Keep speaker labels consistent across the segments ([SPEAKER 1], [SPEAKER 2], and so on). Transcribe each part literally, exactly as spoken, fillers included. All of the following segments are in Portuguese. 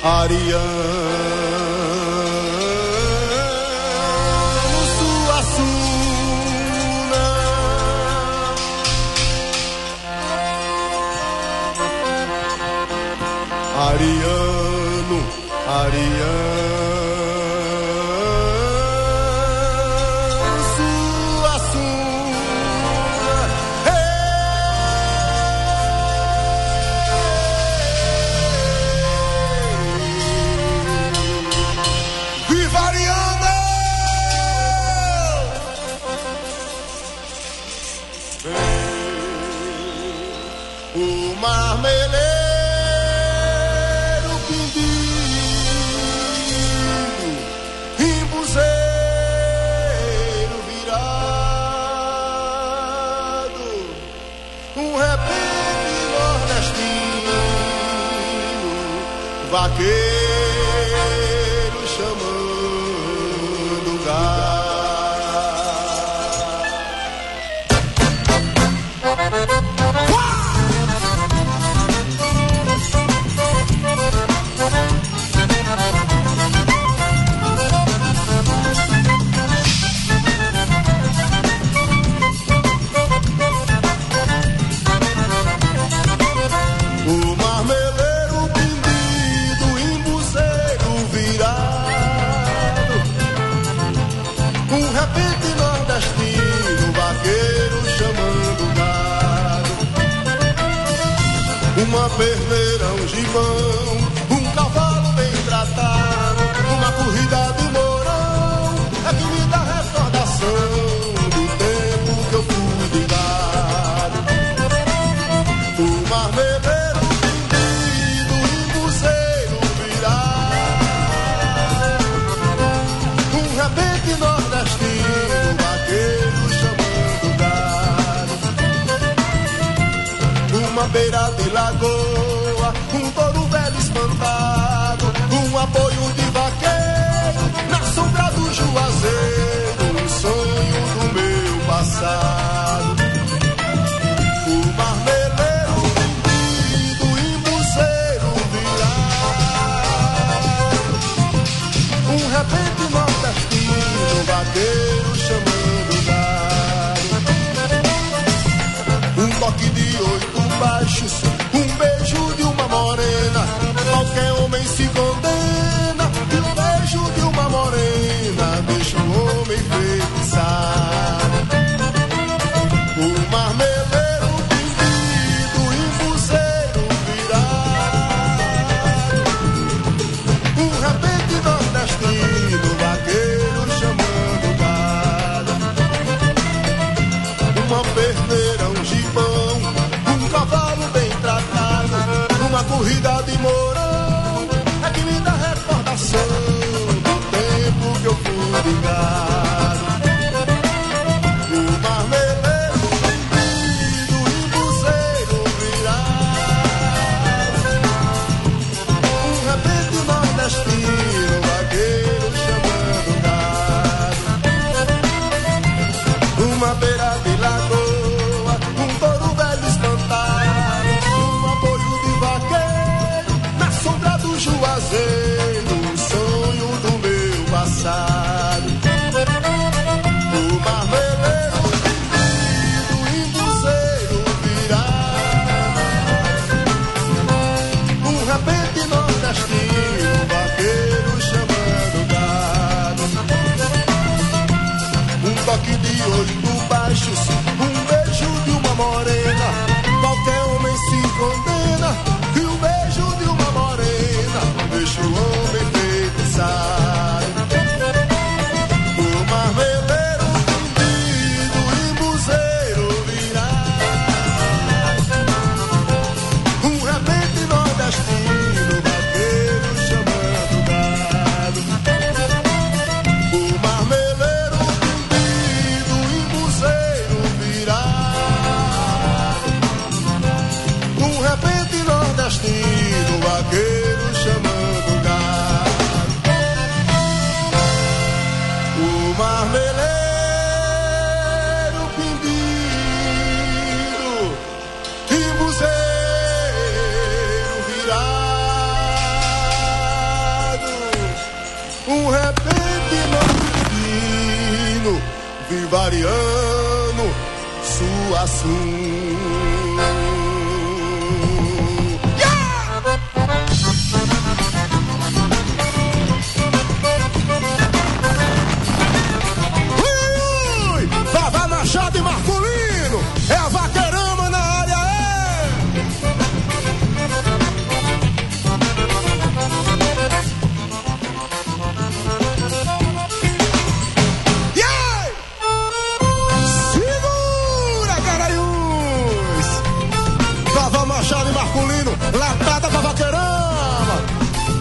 [SPEAKER 1] Ariano Suassuna, Ariano, Ariano Suassuna, hey! Viva Ariano! Hey! O marmeleiro vaqueiro chamando o gado. O marmeleiro pindido, embuzeiro virado, um repente nordestino, vaqueiro chamando o gado, uma perneira, um gibão, um cavalo bem tratado, uma corrida de mourão, é que me dá recordação do tempo que eu fui de gado. O marmeleiro nordestino, vaqueiro chamando gado, uma beira de lagoa, um touro velho espantado, um apoio de vaqueiro na sombra do juazeiro, um sonho do meu passado. O marmeleiro pindido, embuzeiro virado, um repente nordestino, vaqueiro chamando gado, um toque de oito baixos, um beijo de uma morena, qualquer homem se condena, e um beijo de uma morena deixa o homem feitiçado. O marmeleiro pindido, embuzeiro virado, um repente nordestino, vaqueiro chamando gado, uma perneira, um gibão, um cavalo bem tratado, uma corrida de mourão, é que me dá recordação do tempo que eu fui de gado. O marmeleiro pindido, embuzeiro virado, um repente nordestino, vaqueiro chamando gado, uma beira de lagoa, um touro velho espantado, um apoio de vaqueiro na sombra do juazeiro, um sonho do meu passado. O marmeleiro pindido, embuzeiro virado, um repente nordestino, vaqueiro chamando gado, um toque de oito baixos, um beijo de uma morena, qualquer homem se condena, e o beijo de uma morena deixa o homem feitiçado. O marmeleiro pindido, embuzeiro virado, um repente nordestino, vaqueiro chamando gado, o marmeleiro pindido, embuzeiro virado, um repente nordestino, vaqueiro chamando gado, o marmeleiro pindido, embuzeiro virado. um repentino divino, vivariano, Suassuna. Machado e Marculino, é a vaquerama na área, é! Yeah! Segura, Garanhuns! Vavá Machado e Marculino, latada pra vaquerama!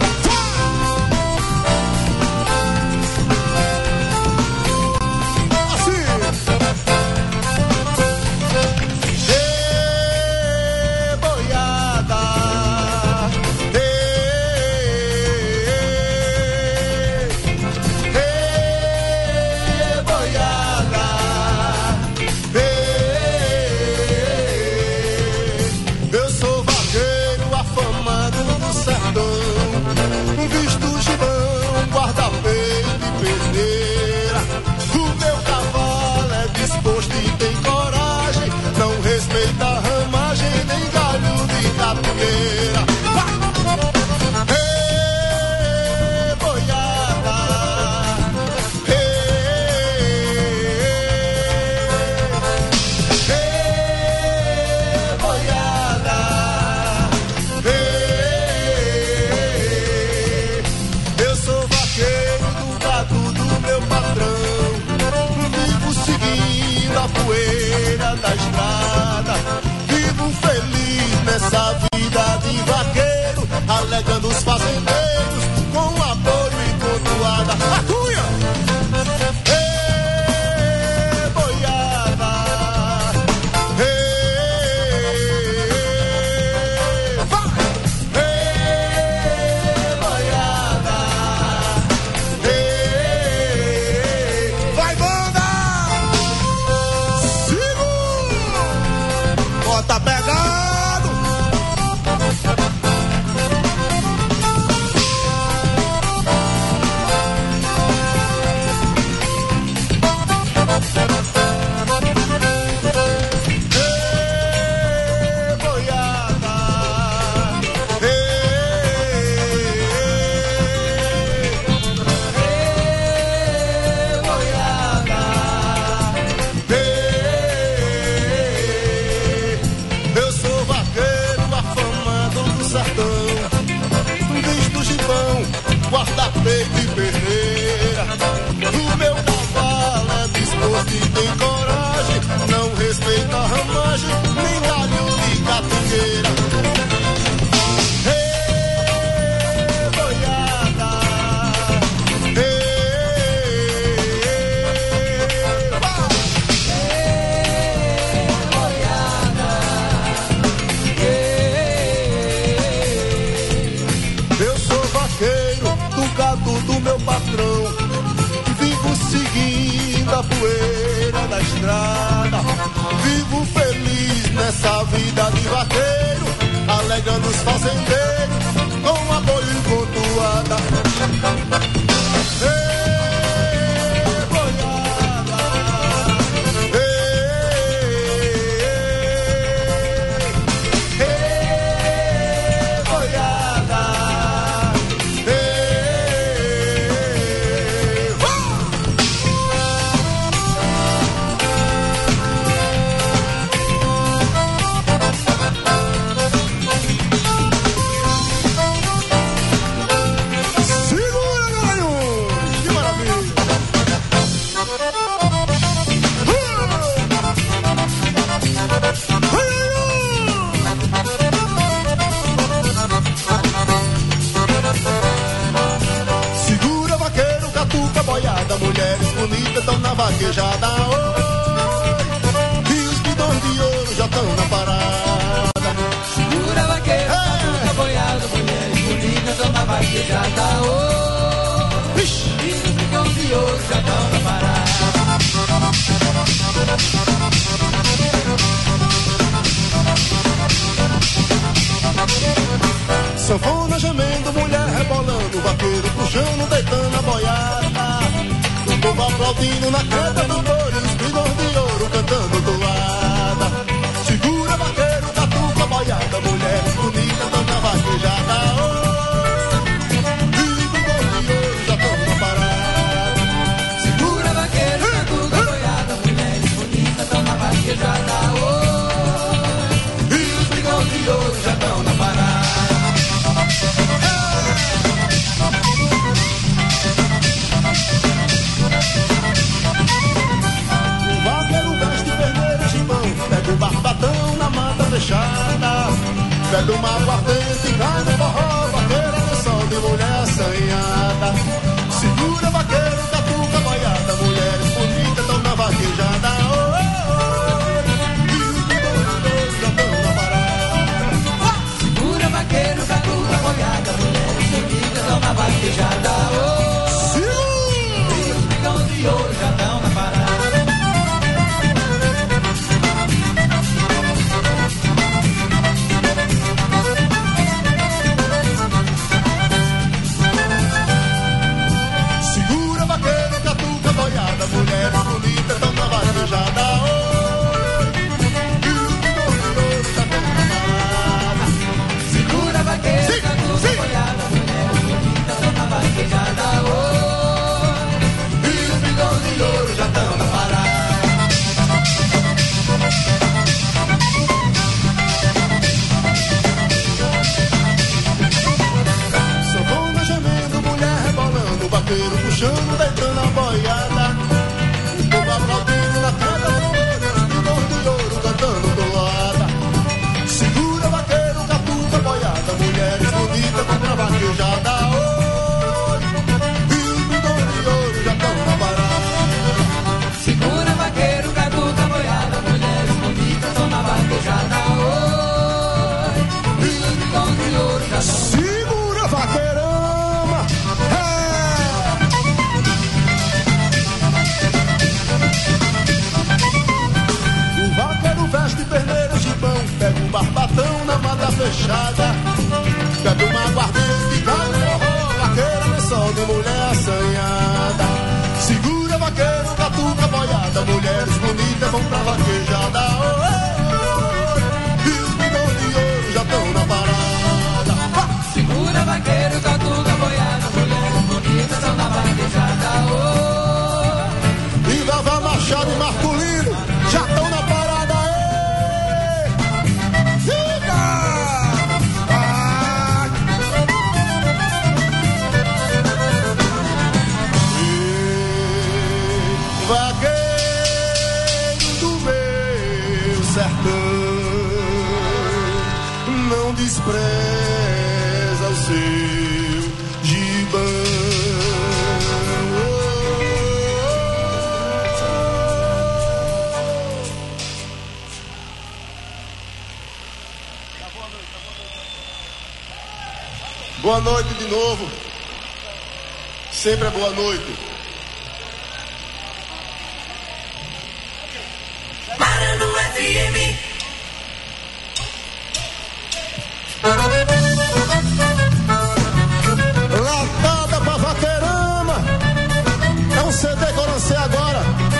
[SPEAKER 1] Nessa vida de vaqueiro, alegando os fazendeiros com apoio e contuada. A cunha! Ê, boiada! Ê, vai! Ê, boiada! Ê, vai, banda! Segura! Bota pegada! Guarda-peito e perneira, o meu cavalo é disposto e tem coragem, não respeita a ramagem, nem galho de catingueira. Ê, boiada, ê, vai! Ê, boiada, ê, eu sou vaqueiro do gado do meu patrão, vivo seguindo a poeira da estrada, vivo feliz nessa vida de vaqueiro, alegando os fazendeiros com apoio e contuada. Ei, boiada, ei, ei, boiada. Mulheres bonitas estão na vaquejada, oi, e os bidões de ouro já estão na parada.
[SPEAKER 2] Segura vaqueiro, é. Boiada, mulheres bonitas estão na vaquejada, oi, e os bidões de ouro já estão na parada.
[SPEAKER 1] Sanfona gemendo, mulher rebolando, vaqueiro puxando, deitando a boiada. aplaudindo na canta do touro, os pingos de ouro cantando toada. Segura vaqueiro, catuca, boiada, mulheres bonitas tão na vaquejada.
[SPEAKER 2] Segura vaqueiro, catuca, boiada, mulheres bonitas tão na vaquejada. Oh, e os brigões de ouro já estão na parada.
[SPEAKER 1] O vaqueiro veste vermelho gibão, pega o barbatão na mata fechada, pega uma aguardente, cai no forró, vaqueira no sol de mulher assanhada. Segura vaqueiro, catuca, boiada, mulheres bonitas tão na vaquejada. Oh, oh, oh, e os brigões já estão na parada.
[SPEAKER 2] Segura vaqueiro, catuca, boiada, mulheres bonitas tão na vaquejada. Oh, e os brigões de ouro já estão na parada.
[SPEAKER 1] Segura vaqueiro, catuca, boiada, mulheres bonitas tão na vaquejada.
[SPEAKER 2] Segura vaqueiro,
[SPEAKER 1] Sim,
[SPEAKER 2] catuca,
[SPEAKER 1] sim.
[SPEAKER 2] boiada, mulheres bonitas tão na vaquejada. Oh, e os brigões de ouro já estão na parada.
[SPEAKER 1] Sanfona gemendo, mulher rebolando, vaqueiro puxando, deitando a boiada. O povo aplaudindo na queda do ouro, os pingos de ouro cantando toada. Segura vaqueiro, catuca, boiada, mulheres bonitas vão pra vaquejada. Oh, e os pingos de ouro já estão na parada.
[SPEAKER 2] Segura vaqueiro, catuca, boiada, mulheres bonitas tão na vaquejada. Oh, e os brigões de ouro já estão.
[SPEAKER 1] Segura vaqueirama. É. O vaqueiro veste vermelho gibão, pega um barbatão na mata fechada, pega uma aguardente, cai no forró, vaqueira no sol de mulher assanhada. Segura vaqueiro, catuca, boiada, mulheres bonitas vão pra vaquejada. Oh, oh, oh, e os bigões de ouro já estão na parada. Ah!
[SPEAKER 2] Segura vaqueiro, catuca, boiada, mulheres bonitas tão na vaquejada. Oh,
[SPEAKER 1] E Vava Machado e Marculino já estão na parada. Ê! Fica! Ah! E vaqueiro do meu sertão, não despreza o seu gibão. Boa noite de novo. Sempre é boa noite.
[SPEAKER 2] Parando F M.
[SPEAKER 1] Latada pra vaqueirama. É um C D que eu lancei agora.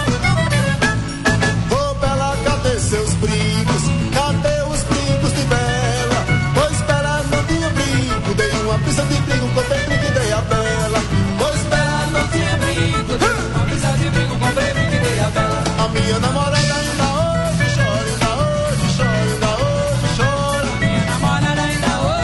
[SPEAKER 1] Ô Bela, cadê seus brincos? Cadê os brincos de Bela? Pois Bela não tinha brinco. Dei uma pista de brinco, comprei brinco e dei a Bela. Pois Bela não tinha brinco. Dei uma pista de brinco, comprei brinco e dei a Bela. A minha namorada ainda hoje chora, ainda hoje chora, ainda hoje chora.
[SPEAKER 2] Minha namorada ainda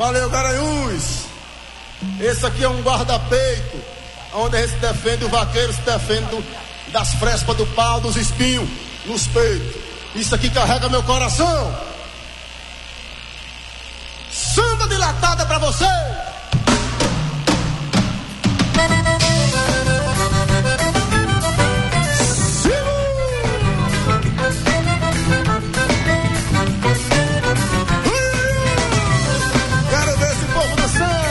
[SPEAKER 1] Valeu, Garanhuns. Esse aqui é um guarda-peito, onde a gente defende, o vaqueiro se defende do, das frespas do pau, dos espinhos nos peitos. Isso aqui carrega meu coração. Samba dilatada pra você. Quero ver esse povo dançando.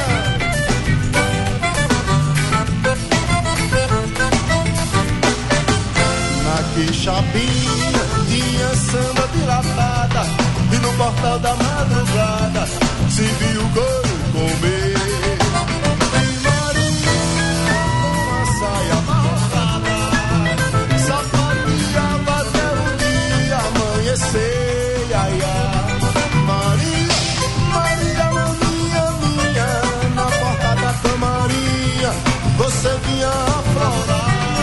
[SPEAKER 1] Na Quixapinha tinha samba dilatada, e no portal da madrugada se viu o couro comer. E Maria com a saia amarrotada sapateava até o dia amanhecer. Ai, ai. Maria, Maria, maninha minha, na porta da camarinha você vinha aflorar.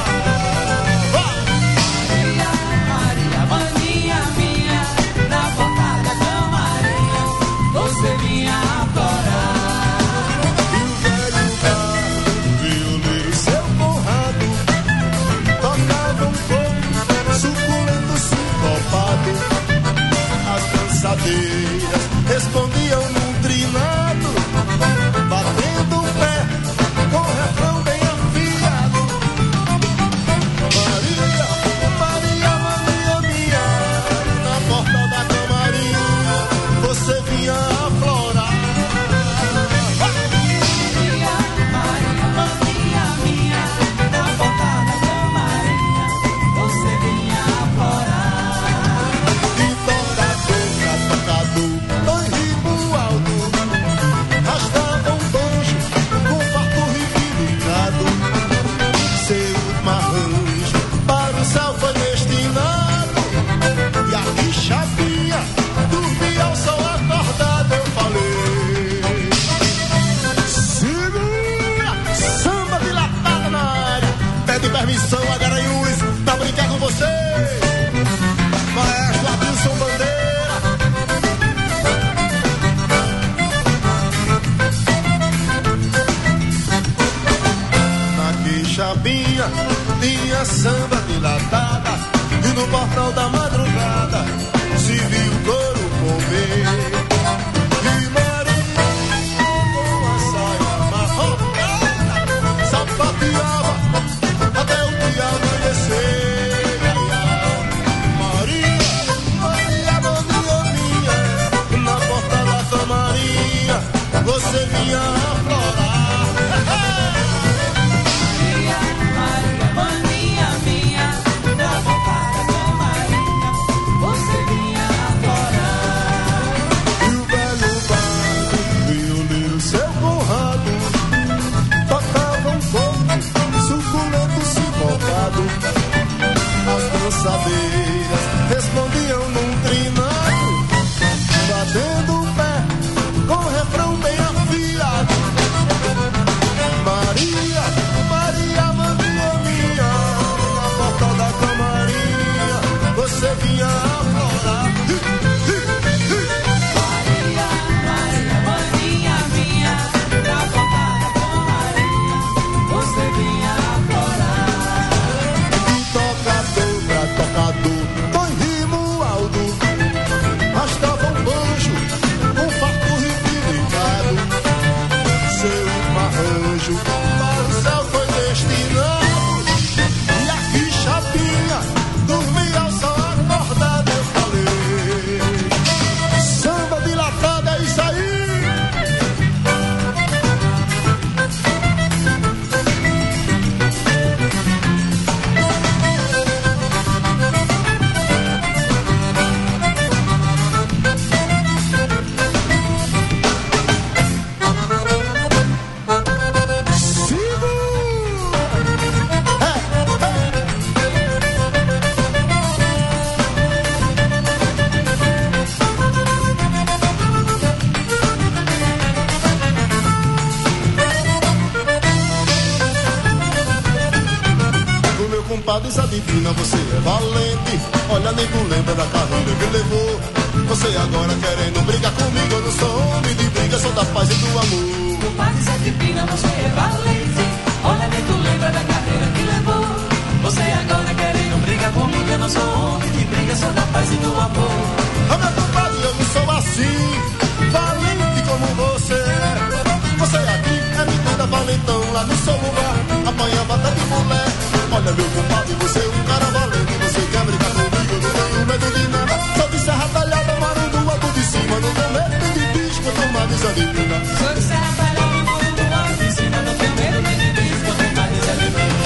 [SPEAKER 1] Respondiam num trinado, batendo o pé com o refrão bem afiado. Maria, Maria, Maria minha, na porta da camarinha você vinha aflorar. Maria, Maria, Maria minha, na porta da camarinha você vinha aflorar. E toca, toca, tocador, dois ritmos altos, arrastava um banjo com farto reivindicado. Seu arranjo para o céu foi destinado, e a Quixapinha dormia ao sol acordado. Eu falei, segura, samba dilatada na área, pede permissão a Garanhuns pra brincar com você. Maestro Adilson Bandeira. Na Quixapinha tinha samba dilatada, e no portal da madrugada se viu o couro comer. E Maria com a saia amarrotada sapateava até o dia amanhecer. Maria, Maria, Maria minha, na porta da camarinha você vinha aflorar. Maria, Maria, Maria minha, na porta da camarinha você vinha aflorar. E o velho barco, violino seu borrado, tocava um pouco, suculento sincopado. As dançadeiras respondiam num trinado, batendo o pé com o refrão bem afiado. Maria, Maria, Maria minha, na porta da camarinha você vinha aflorar. Maria, Maria, Maria minha, na porta da camarinha você vinha aflorar. E tocador pra tocador, dois ritmos altos, arrastava um banjo com farto reivindicado. Seu arranjo para o céu foi destinado, e a Quixapinha dormia ao sol acordado. Eu falei, samba dilatada, é isso aí. Compadre, adivina, você é valente. Olha, nego lembra da carreira que levou. Você agora querendo brigar comigo, eu não sou homem de briga, sou da paz e do amor.
[SPEAKER 2] Compadre Zé de Pina, você é valente. Olha bem, tu lembra da carreira que levou. Você agora querendo brigar comigo, eu não sou homem de briga, sou da paz e do amor.
[SPEAKER 1] Ah, meu compadre, eu não sou assim, valente como você. Você aqui é metida valentão, lá no seu lugar apanha bata de mulher. Olha, meu compadre, você é um cara valente. Você quer brigar comigo, eu não tenho medo de nada. Sou de serra talhada, marundo, alto de cima. Não tenho medo de bicho, eu tô mais desanimada.
[SPEAKER 2] Sou de serra talhada, marundo, alto de cima. Não tenho medo de bicho, eu tô mais desanimada.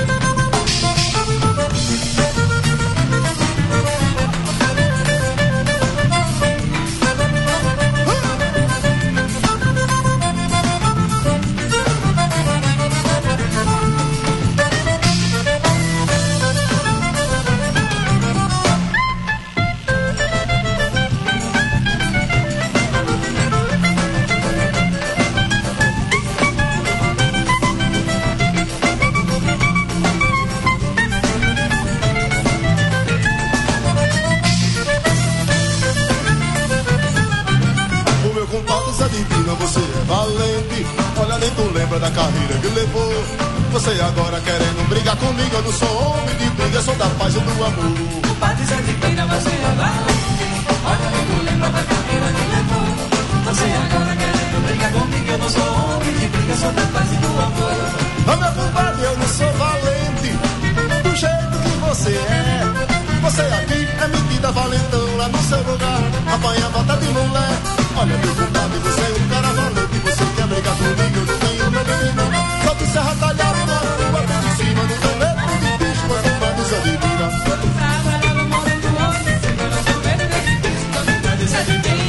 [SPEAKER 1] Você é valente, olha nem tu lembra da carreira que levou. Você agora querendo brigar comigo, eu não sou homem de briga, sou da paz e do amor.
[SPEAKER 2] Compadre Zé de Pina, você é valente. Olha nem tu lembra da carreira que levou. Você agora querendo brigar comigo, eu não sou homem de briga, sou da paz e do amor.
[SPEAKER 1] Ah, meu compadre, eu não sou valente do jeito que você é. Você aqui é metida valentão, lá no seu lugar apanha bota de mulher. Olha, meu compadre, você é um cara valente. Você quer brigar comigo, eu não tenho medo de não. Só de serra talhada, na rua, tudo de cima. Não tenho medo de bicho, quanto mais desanimada.
[SPEAKER 2] Sou de serra talhada, morando longe de cima. Não tenho medo de bicho, quanto mais desanimada.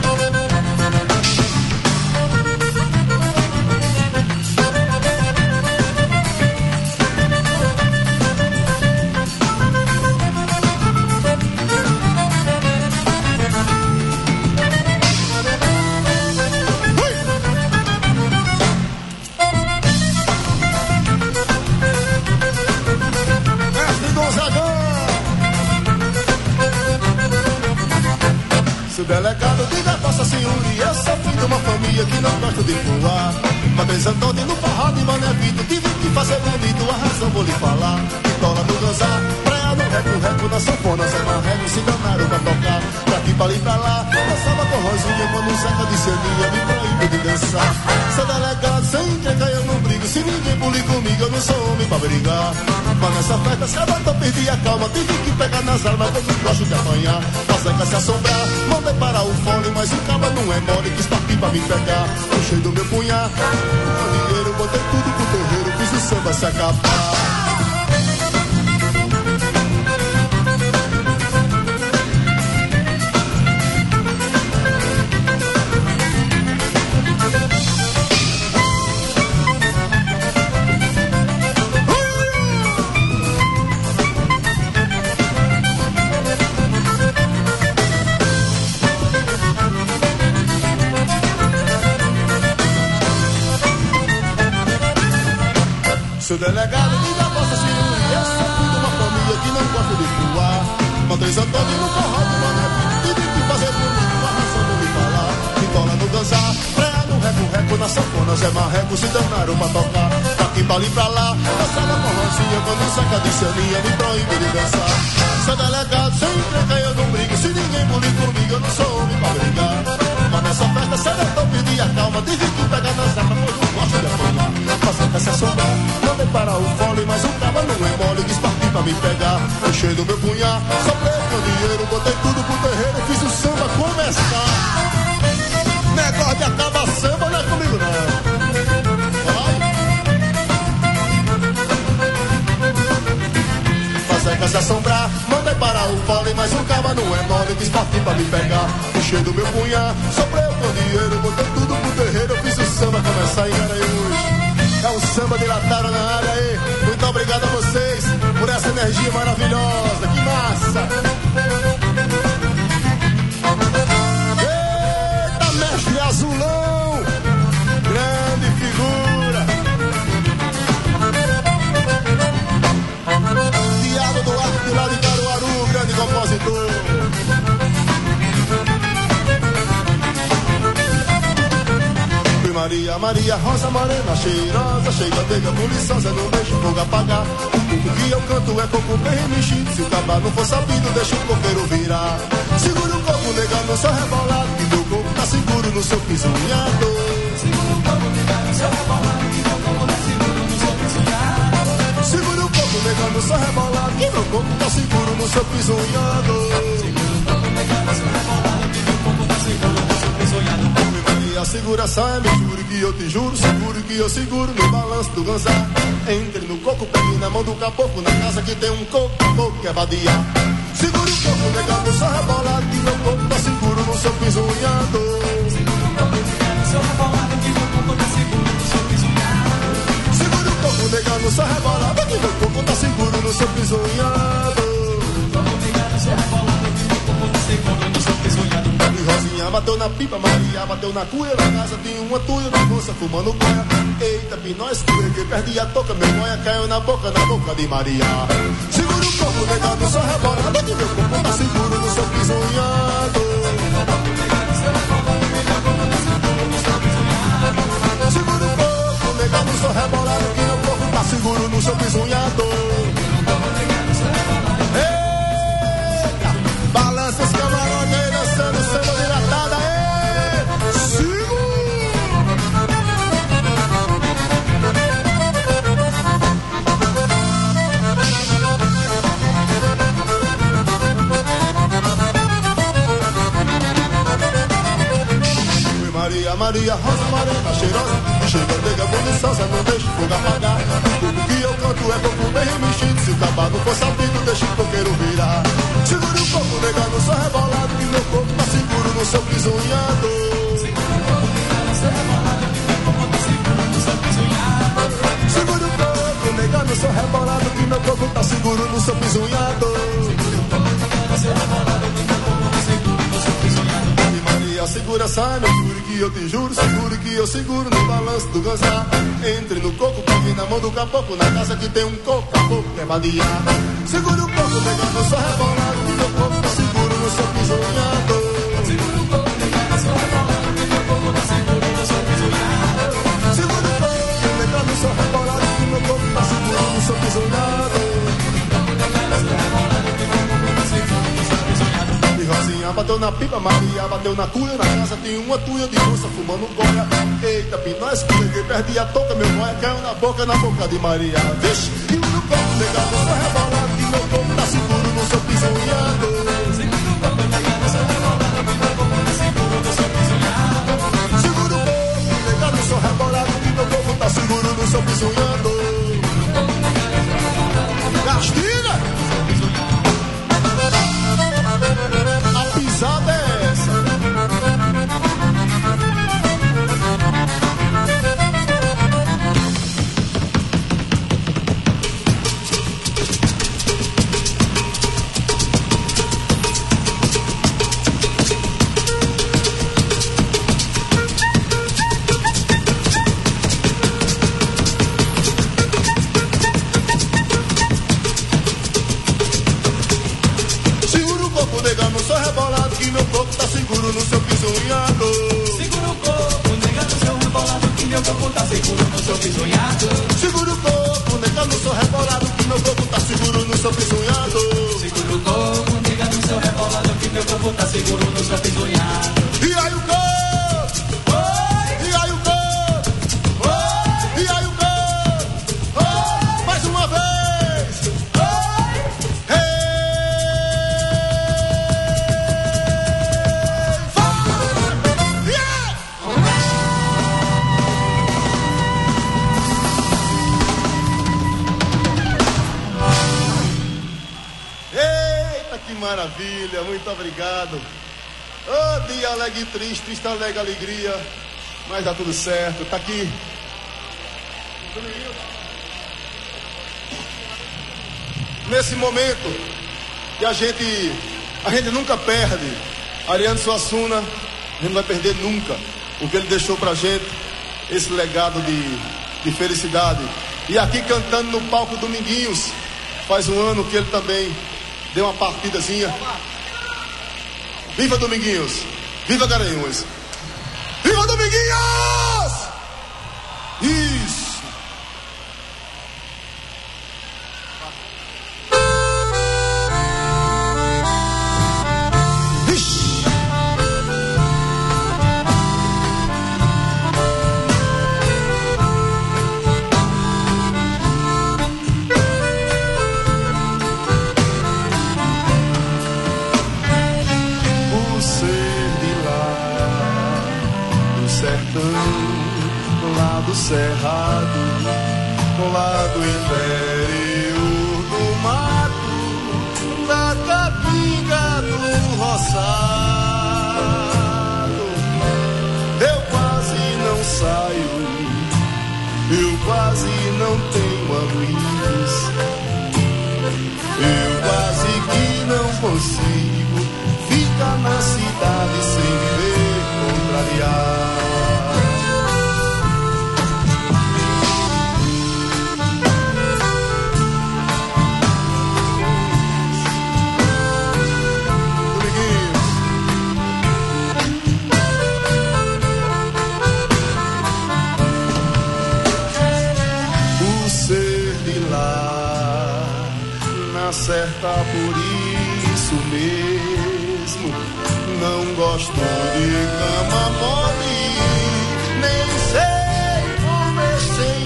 [SPEAKER 1] Delegado, diga a vossa senhoria, eu sou filho de uma família que não gosta de voar. Padre Antônio no forró de Mané Vito, tive que fazer bonito, a razão vou lhe falar. Vitola no dançar, praia no reco-reco, na sanfona, Zé Marreco, se danaram pra tocar. Pra aqui, pra ali, pra lá, dançava com Rosinha, quando seca de ceninha, me proíbe de dançar. Sou delegado, sem encrenca eu não brigo, se ninguém bulir comigo, eu não sou homem pra brigar. Mas nessa festa, se eu perdi a calma, tive que pegar nas armas, eu não gosto de apanhar. Fazer se assombrar, mandei parar o fone, mas o caba não é mole, quis partir pra me pegar. Puxei do meu punhar, o dinheiro, botei tudo pro terreiro, fiz o samba se acabar. Seu delegado, diga a vossa senhoria, eu sou filho de uma família que não gosta de voar. Madre Antônio no forró do Mané Vito, tive que fazer bonito, a razão vou lhe falar. Vitola no dançar, praia no reco-reco, na sanfona, Zé Marreco, se danaram pra tocar. Pra aqui, pra ali, pra lá, dançava com Rosinha, quando saca de Cianinha, me proíbe de dançar. Seu delegado, sem encrenca eu não brigo, se ninguém bulir comigo, eu não sou homem pra brigar. Mas nessa festa, se eu pedir a calma, tive que pegar nas armas, pois não gosto de apanhar. Fazer se assombrar, mandei parar o fole, mas o caba não é mole, quis partir pra me pegar. Puxei do meu punhar, soprei meu dinheiro, botei tudo pro terreiro, fiz o samba começar. Negócio de acabar samba não é comigo não. Vai. Fazer se assombrar, mandei parar o fole, mas o caba não é mole, quis partir pra me pegar. Puxei do meu punhar, soprei meu dinheiro, botei tudo pro terreiro, fiz o samba começar e era hoje. É um samba de latara na área aí. Muito obrigado a vocês por essa energia maravilhosa. Que massa! Eita, mestre Azulão! Grande figura! Diabo do Arco de lá de Caruaru, grande compositor. Maria, Maria, rosa morena, cheirosa, chega, pega, buliçosa, não deixa o fogo apagar. O que eu canto é coco bem remexido, se o cabra não for sabido, deixa o coqueiro virar. Segura o coco, nega, não sou rebolado, que meu coco tá seguro no seu pisunhado.
[SPEAKER 2] Segura o coco, nega, não sou rebolado, que meu coco tá seguro no seu pisunhado.
[SPEAKER 1] Segura o coco, nega, não sou rebolado, que meu coco tá seguro no seu pisunhado.
[SPEAKER 2] Segura o coco, nega, não sou rebolado, que meu coco tá seguro no seu pisunhado.
[SPEAKER 1] Maria, segura a saia, me juro que eu te juro, seguro que eu seguro no balanço do ganzá. Entre no coco, pegue na mão do caboclo, na casa que tem um coco, coco que é vadiar. Segura o coco, negado, só rebolado, que meu coco tá seguro no seu pisunhado.
[SPEAKER 2] Segura o coco, negado, só rebolado, que meu coco tá seguro no seu pisunhado.
[SPEAKER 1] Segura o coco, negado, só rebolado, que meu coco tá seguro no seu pisunhado.
[SPEAKER 2] Coco, negado, só rebolado, que meu coco tá seguro no seu pisunhado.
[SPEAKER 1] Rosinha bateu na pipa, Maria bateu na cuia, na casa tinha uma tuia, de moça fumando cuia. Eita, pinó escura, que perdi a toca, meu moia caiu na boca, na boca de Maria. Segura o coco, negado, só rebolado, que meu coco tá seguro no seu pisunhado. Segura o coco, negado, só rebolado, que meu coco tá seguro no seu pisunhado. Eita, balança os camarotes aí dançando, samba dilatada, é! Segura! Maria, Maria, rosa morena, cheirosa, chega, nega, buliçosa, não deixa o fogo apagar. O que eu canto é coco bem remexido, se o cabado for sabido, deixa o coqueiro virar. Segura o coco, nega, não sou rebolado, que meu coco tá seguro no seu pisunhado.
[SPEAKER 2] Segura o coco, nega, não sou rebolado, que meu coco tá seguro no seu pisunhado.
[SPEAKER 1] Segura o coco, nega, não sou rebolado, que meu coco tá seguro no seu pisunhado.
[SPEAKER 2] Segura o coco, nega, não sou rebolado, que meu coco tá seguro no seu pisunhado.
[SPEAKER 1] Maria, segura, sai, meu juro que eu te juro, seguro que eu seguro no balanço do ganzá. Entre no coco, pegue na mão do caboclo, na casa que tem um coco, caboclo que é vadiar. Segura o coco, negando, só rebolado, que meu coco tá seguro no seu pisunhado.
[SPEAKER 2] Segura o coco, negando, só rebolado, que meu coco tá seguro no seu pisunhado.
[SPEAKER 1] Segura o coco, negando, só rebolado, que meu coco tá seguro no seu pisunhado. Rosinha bateu na pipa, Maria bateu na cuia, na casa tinha uma tuia de moça fumando goia. Eita, pinó escura, que perdi a toca, meu moia caiu na boca, na boca de Maria. Vixe, e no coco, negado, só rebolado, que meu coco tá seguro no seu pisunhado.
[SPEAKER 2] Segura o coco, negado, só rebolado, que meu coco tá seguro no seu pisunhado.
[SPEAKER 1] Segura o coco, negado, só rebolado, que meu coco tá seguro no seu pisunhado. Castiga! A pisada é essa. Que meu coco tá seguro no seu pisunhado.
[SPEAKER 2] Segura o coco, negando seu rebolado, que meu coco tá seguro no seu pisunhado.
[SPEAKER 1] Segura o coco, negando seu rebolado, que meu coco tá seguro no seu pisunhado.
[SPEAKER 2] Segura o coco, negando seu rebolado, que meu coco tá seguro no seu pisunhado.
[SPEAKER 1] E aí o coco? Oi! E aí o coco? Oi! E aí o coco? Oi! Mais uma vez! Oi! Hey! Que maravilha, muito obrigado. Oh, dia alegre e triste, triste alegre alegria, mas dá tudo certo, tá aqui. Nesse momento que a gente, a gente nunca perde, Ariano Suassuna, a gente não vai perder nunca o que ele deixou pra gente, esse legado de, de felicidade. E aqui cantando no palco Dominguinhos, faz um ano que ele também deu uma partidazinha. Viva Dominguinhos! Viva Garanhuns! Viva Dominguinhos! lá do cerrado, lá do interior do mato, da capinga do roçado. Eu quase não saio, eu quase não tenho amigos, eu quase que não consigo ficar na cidade sem viver contrariado. Certa por isso mesmo, não gosto de cama mole, nem sei comer sem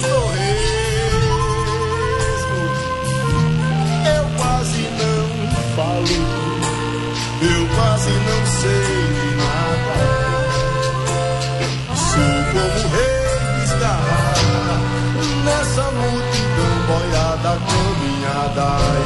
[SPEAKER 1] torresmo. Eu quase não falo, eu quase não sei nada, sou como rei desgarrada nessa multidão boiada caminhada aí.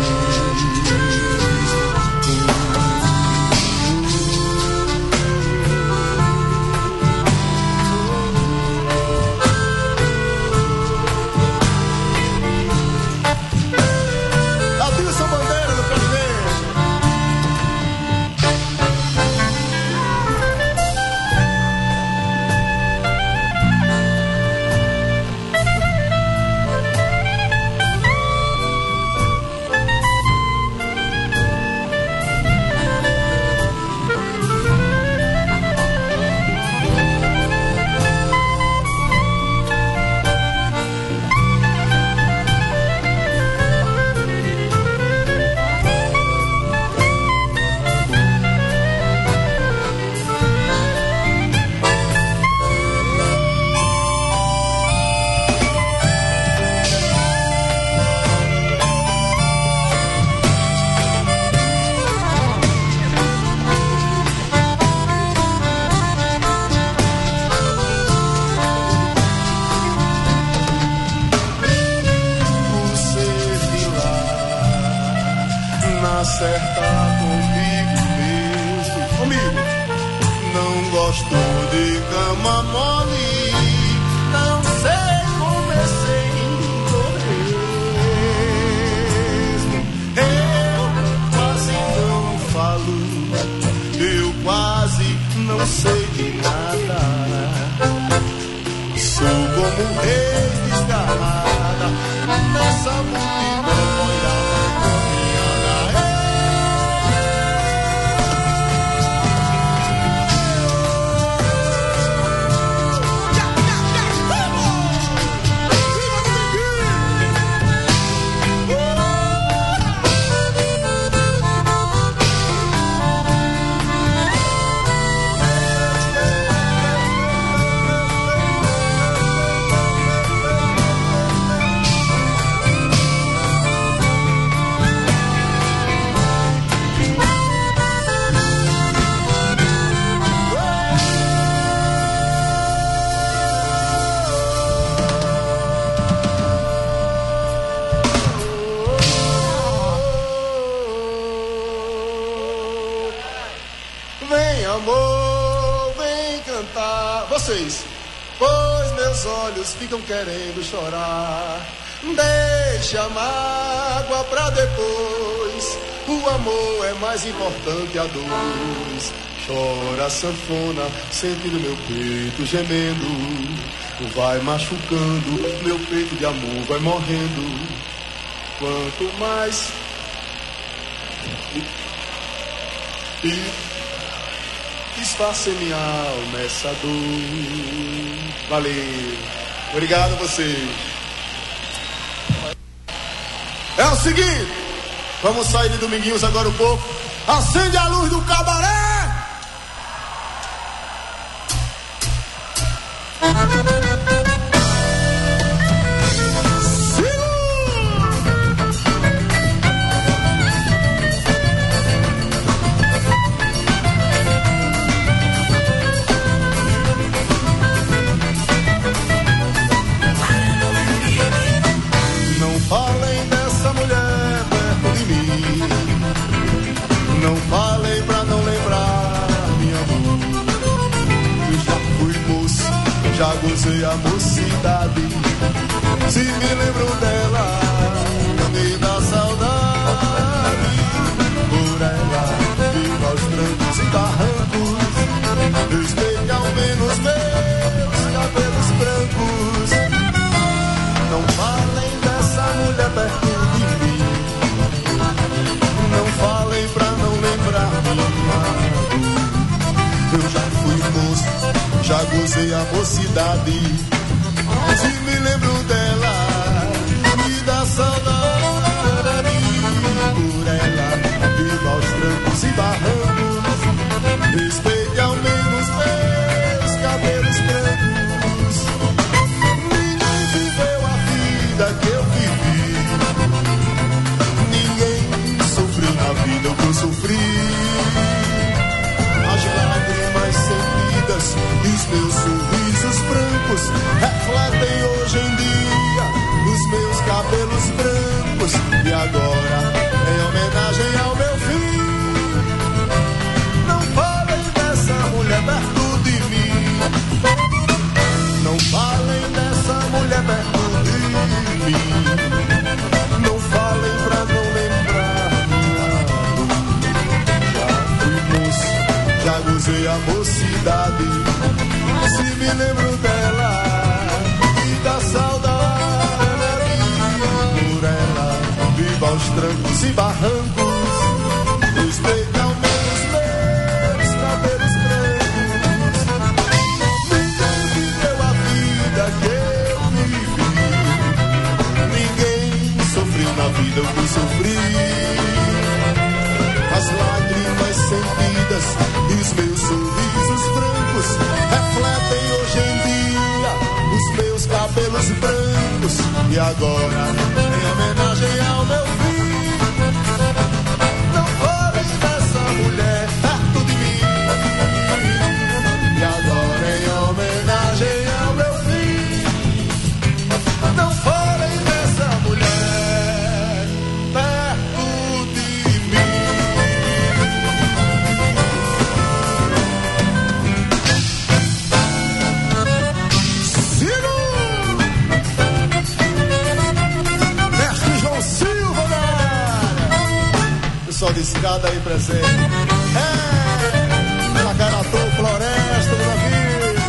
[SPEAKER 3] Ficam querendo chorar, deixa a mágoa pra depois, o amor é mais importante a dois. Chora a sanfona, sentindo meu peito gemendo, vai machucando, meu peito de amor vai morrendo. Quanto mais e, e disfarce minha alma essa dor. Valeu. Obrigado a vocês. É o seguinte, vamos sair de Dominguinhos agora um pouco. Acende a luz do cabaré.
[SPEAKER 1] gozei a mocidade. Se me lembro dela, me dá saudade. Por ela, vivo aos trancos e barrancos. Respeite ao menos meus cabelos brancos. Não falem dessa mulher perto de mim. Não falem pra não lembrar minha. Eu já fui moço, já gozei a mocidade. Se me lembro dela, me dá saudade. Por ela, vivo aos trancos e barrancos. Respeite ao menos meus cabelos brancos. Ninguém viveu a vida que eu vivi. Ninguém sofreu na vida o que eu sofri. As lágrimas sentidas e os meus sorrisos brancos refletem hoje em dia os meus cabelos brancos. E agora, em homenagem ao meu filho, não falem dessa mulher perto de mim. Não falem dessa mulher perto de mim. Não falem pra não lembrar. Já fui moço, já gozei a mocidade. Se me lembro dela, me dá saudade. Por ela, viva aos trancos e barrancos. Respeita ao menos meus cabelos brancos. Ninguém viveu a vida que eu vivi. Ninguém sofreu na vida o que eu sofri. As lágrimas sentidas e os meus sorrisos brancos refletem hoje em dia os meus cabelos brancos. E agora, em homenagem ao meu filho, não falem dessa mulher perto de mim. E agora, em homenagem ao meu filho, não falem dessa mulher perto de mim. Pessoal de escada aí presente. É, Tacaratô, Floresta, por aqui.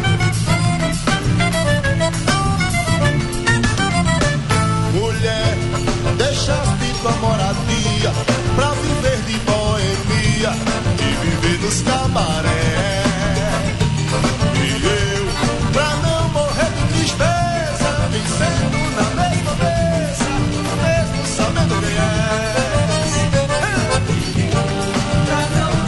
[SPEAKER 1] Mulher, deixaste tua moradia pra viver de boemia e viver nos cabaré. E eu, pra não morrer de tristeza, vencendo na mesma mesa, mesmo sabendo quem é.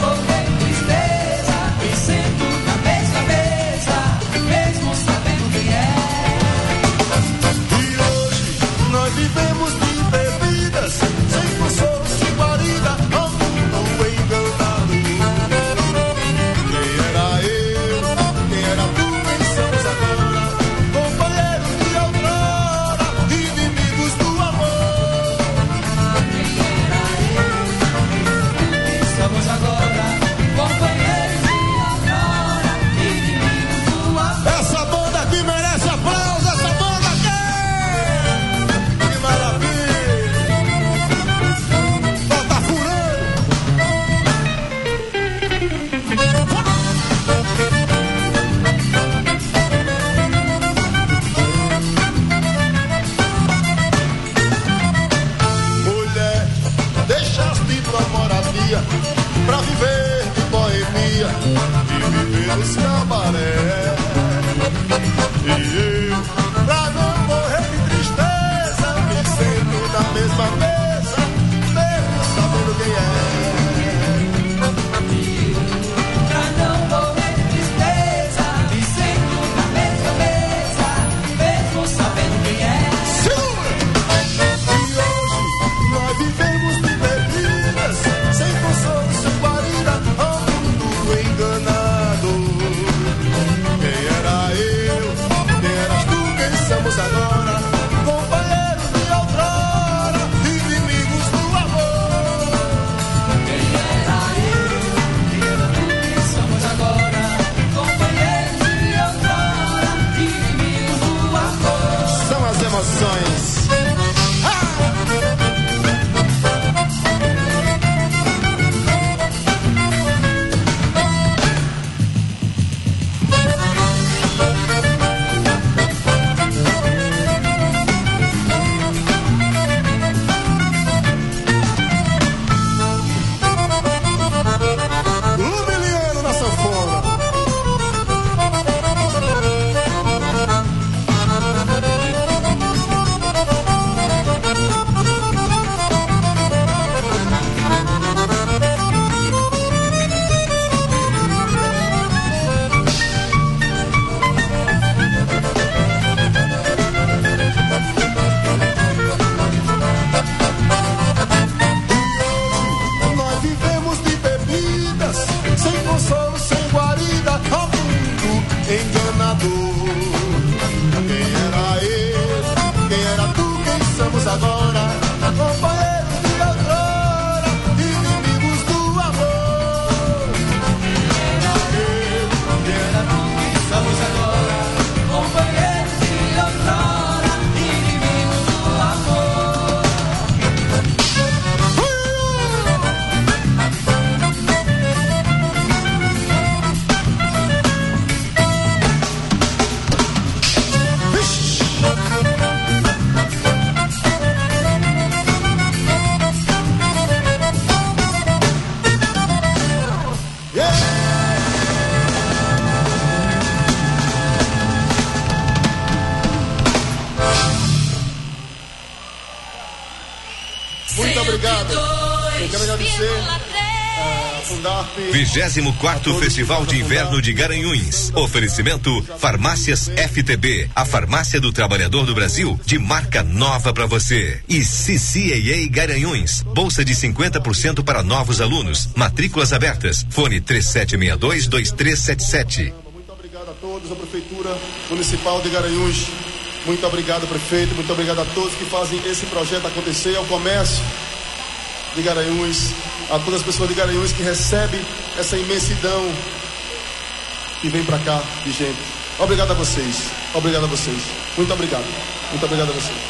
[SPEAKER 3] obrigado. Eu quero agradecer a Fundarp.
[SPEAKER 4] vigésimo quarto Festival de Inverno de Garanhuns. Oferecimento Farmácias F T B, a farmácia do trabalhador do Brasil, de marca nova para você. E C C A A Garanhuns, bolsa de cinquenta por cento para novos alunos. Matrículas abertas. Fone três sete seis dois, dois três sete sete.
[SPEAKER 3] Muito obrigado a todos, a Prefeitura Municipal de Garanhuns. Muito obrigado, prefeito. Muito obrigado a todos que fazem esse projeto acontecer, ao comércio de Garanhuns, a todas as pessoas de Garanhuns que recebem essa imensidão que vem pra cá de gente. Obrigado a vocês. Obrigado a vocês. Muito obrigado. Muito obrigado a vocês.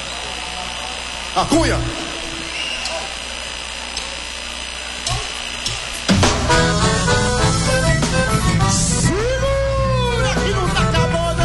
[SPEAKER 3] A Cunha! Segura que não tá acabando,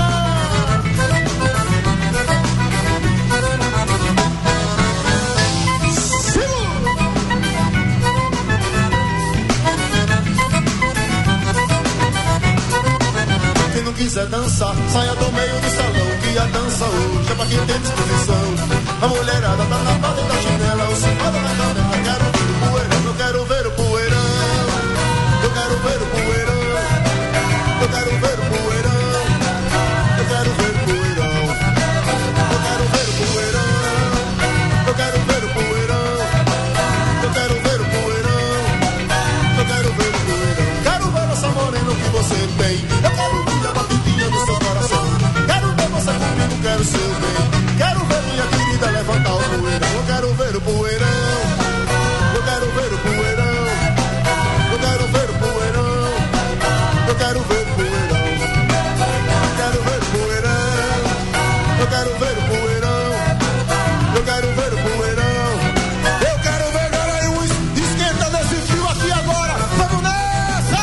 [SPEAKER 3] quiser dançar, saia do meio do salão, que a dança hoje é pra quem tem disposição. A mulherada tá na base da chinela, o cimado na canela. Quero ver o poeirão, eu quero ver o poeirão. Eu quero ver o poeirão. Eu quero ver o poeirão. Eu quero ver o poeirão. Eu quero ver o poeirão. Eu quero ver o poeirão. Eu quero ver o poeirão. Eu quero ver o poeirão. Quero ver essa morena que você tem. Eu quero ver a batidinha do seu coração. Quero ver você comigo, quero seu bem. Quero ver minha querida levantar o poeirão. Eu quero ver o poeirão. Eu quero ver o poeirão. Eu quero ver o poeirão. Eu quero ver o poeirão. Eu quero ver o poeirão. Eu quero ver o poeirão. Eu quero ver o poeirão. Eu quero ver Garanhuns esquenta nesse fio aqui agora. Vamos nessa!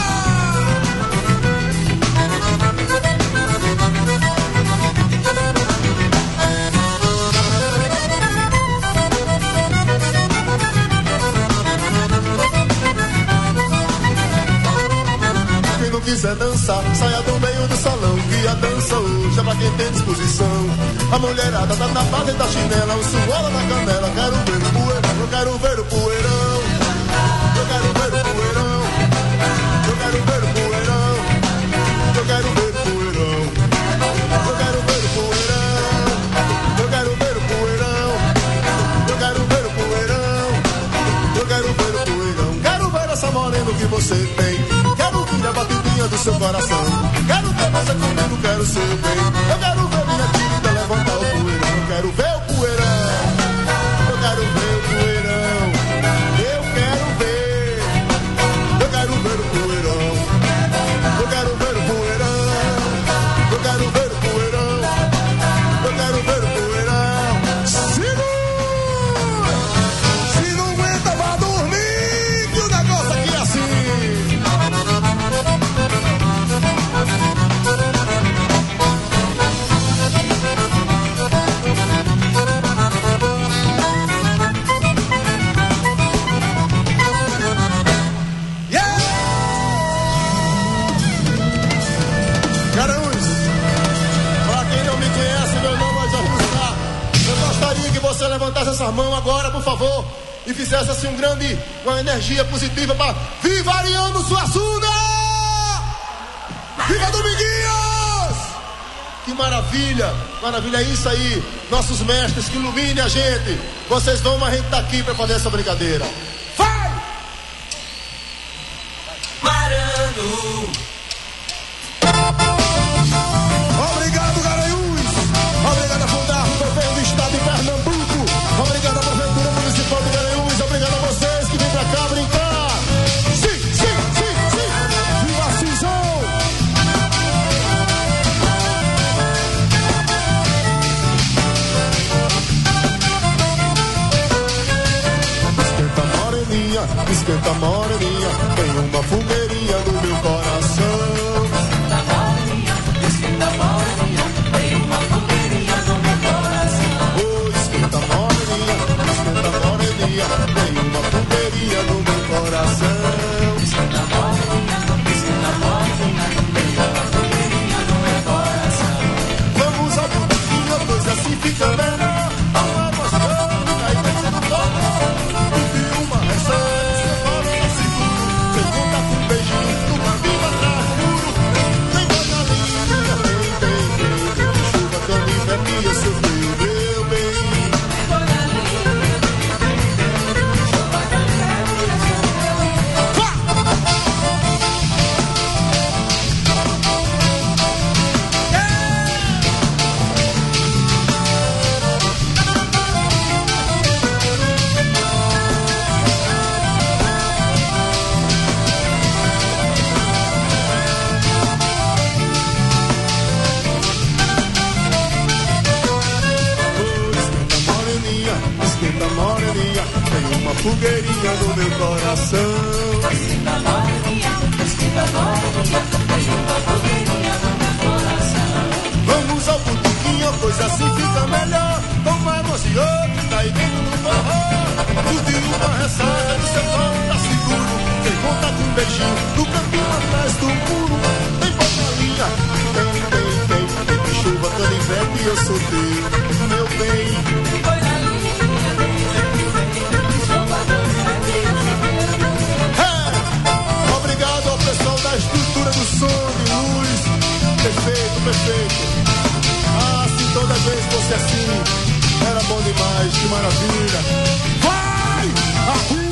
[SPEAKER 3] Quem não quiser dançar, saia do meio do salão, que a dança hoje é pra quem tem disposição. A mulherada tá na base da chinela, o suor na canela. Quero ver o poeirão, eu quero ver o poeirão. Eu quero ver o poeirão. Eu quero ver o poeirão. Eu quero ver o poeirão. Eu quero ver o poeirão. Eu quero ver o poeirão. Eu quero ver o poeirão. Eu quero ver o poeirão. Quero ver essa morena que você tem. Quero ver a batidinha do seu coração. Quero ver você comigo, quero seu bem. Eu quero ver minha querida levantar o poeirão. Eu quero ver o poeirão. Eu quero ver o poeirão. Eu quero ver. Eu quero ver o poeirão. Eu quero ver o poeirão. Eu quero ver o poeirão. Eu quero ver o poeirão. Segura! Se não aguenta, vá dormir, que o negócio aqui é assim. Yeah! Garanhuns, pra quem não me conhece, meu nome é Jorge Buscar. Eu gostaria que você levantasse essas mãos agora, por favor, e fizesse assim um grande, uma energia positiva para Viva Ariano Suassuna! Viva Dominguinhos! Que maravilha, maravilha, é isso aí. Nossos mestres que iluminem a gente. Vocês vão, mas a gente tá aqui para fazer essa brincadeira. Vai!
[SPEAKER 2] Marano.
[SPEAKER 3] Obrigado, Garanhuns. Obrigado a Fundarp, governo do estado de Pernambuco. Obrigado à Prefeitura Municipal de Garanhuns. Obrigado a vocês que vêm pra cá brincar. Sim, sim, sim, sim. Viva a Cisão! Esquenta moreninha, esquenta moreninha. Tem uma fogueirinha no meu coração. Oh, esquenta moreninha, esquenta moreninha. Tem uma fogueirinha no meu coração. Esquenta moreninha, esquenta moreninha. Tem uma fogueirinha no meu coração. Vamos ao botequinho, pois assim fica melhor. Uma gostosa, aí desce do topo.
[SPEAKER 1] fogueirinha no meu coração.
[SPEAKER 2] Esquenta moreninha, esquenta moreninha, junto a fogueirinha no meu coração.
[SPEAKER 1] Vamos ao botequinho, coisa assim fica melhor. Tomar um e outro, daí dentro do forró. Curtir uma ressaca do seu colo, tá seguro. Quem conta com um beijinho, no cantinho atrás do muro. Tem botalinha, tem, tem, tem. Tem de chuva, canivete e eu sou teu, meu bem.
[SPEAKER 2] Coisa linda, tem, tem, tem, tem de chuva, canivete e eu sou teu.
[SPEAKER 1] É, obrigado ao pessoal da estrutura do som de luz. Perfeito, perfeito. Ah, se toda vez fosse assim, era bom demais, que maravilha. Vai! Arruia!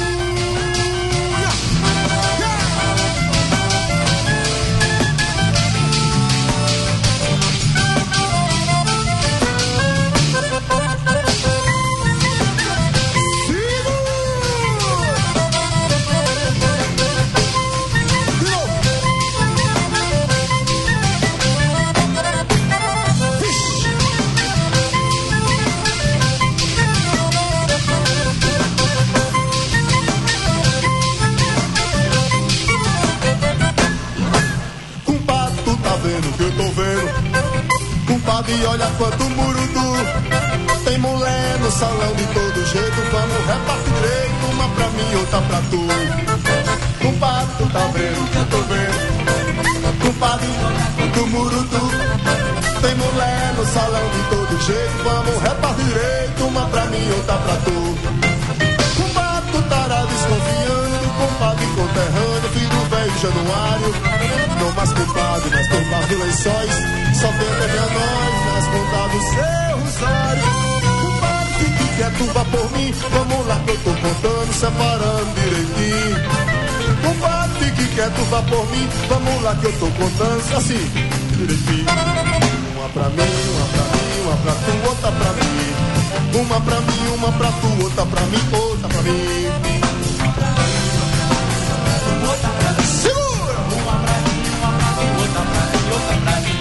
[SPEAKER 1] E olha quanto murudu. Tem mulher no salão de todo jeito. Vamos repartir direito, uma pra mim, outra pra tu. Compadre, tu tá vendo que eu tô vendo. Compadre, olha quanto murudu. Tem mulher no salão de todo jeito. Vamos repartir direito, uma pra mim, outra pra tu. Compadre, tu tará desconfiando. Compadre conterrâneo, filho velho Januário. Não mais compadre, mas compadre lençóis. Só tenta ver a nós nas contas do seu rosário. Compadre, fique quieto, vá por mim. Vamos lá que eu tô contando, separando direitinho. Compadre, fique quieto, vá por mim. Vamos lá que eu tô contando, assim, direitinho. Uma pra mim, uma pra mim, uma pra tu, outra pra mim. Uma pra mim, uma pra tu, outra pra mim, outra pra mim.
[SPEAKER 2] Outra pra mim.
[SPEAKER 1] Segura!
[SPEAKER 2] Uma pra mim, uma pra tu, outra pra mim, outra pra mim.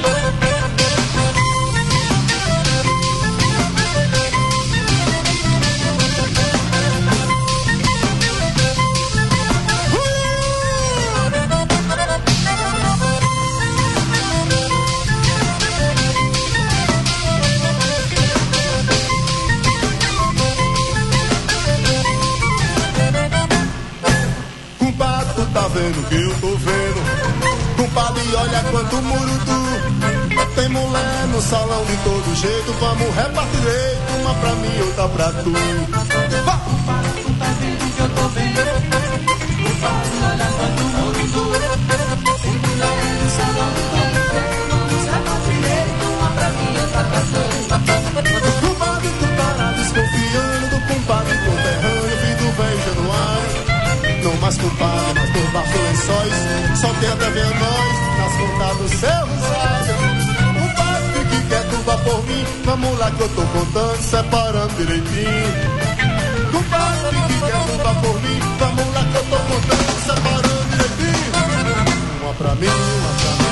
[SPEAKER 1] Vendo que eu tô vendo. Compadre, olha quanto murudu. Tem mulher no salão de todo jeito. Vamos repartir direito, uma pra mim, outra pra tu. Vá!
[SPEAKER 2] Compadre, tu tá vendo que eu tô vendo. Compadre, olha quanto murudu. Tem mulher no salão de todo jeito. Vamos repartir direito, uma pra mim, outra pra tu.
[SPEAKER 1] Compadre, tu tá desconfiando do compadre conterrâneo, filho do velho Januário. Não mais compadre, mas por baixo lençóis. Só tenta ver nós nas contas do seu rosário. Compadre, fique quieto, vá por mim. Vamos lá que eu tô contando, separando direitinho. Compadre, fique quieto, vá por mim. Vamos lá que eu tô contando, separando direitinho. Uma pra mim, uma pra mim.